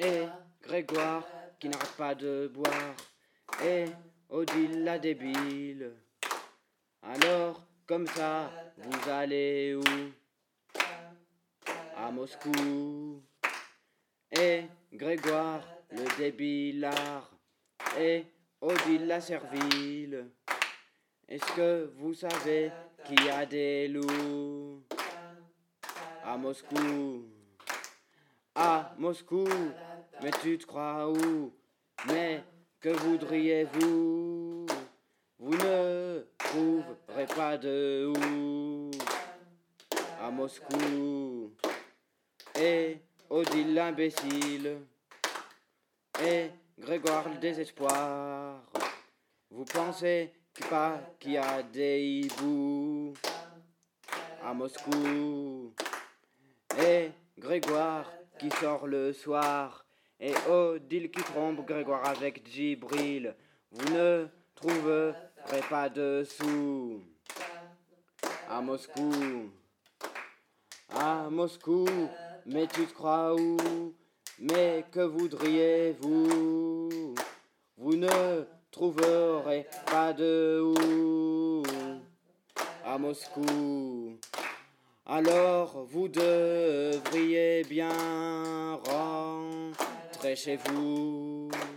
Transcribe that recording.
Et Grégoire qui n'arrête pas de boire. Et Odile la débile. Alors, comme ça, vous allez où? À Moscou. Et Grégoire le débilard. Et Odile la servile. Est-ce que vous savez qu'il y a des loups à Moscou? À Moscou, mais tu te crois où? Mais que voudriez-vous? Vous ne trouverez pas de où à Moscou. Et Odile l'imbécile. Et Grégoire le désespoir. Vous pensez qu'il y a des hiboux à Moscou? Et Grégoire qui sort le soir. Et Odile qui trompe Grégoire avec Djibril. Vous ne trouverez pas de sous à Moscou. À Moscou, mais tu te crois où? Mais que voudriez-vous? Vous ne trouverez pas de où à Moscou. Alors vous devriez bien rentrer chez vous.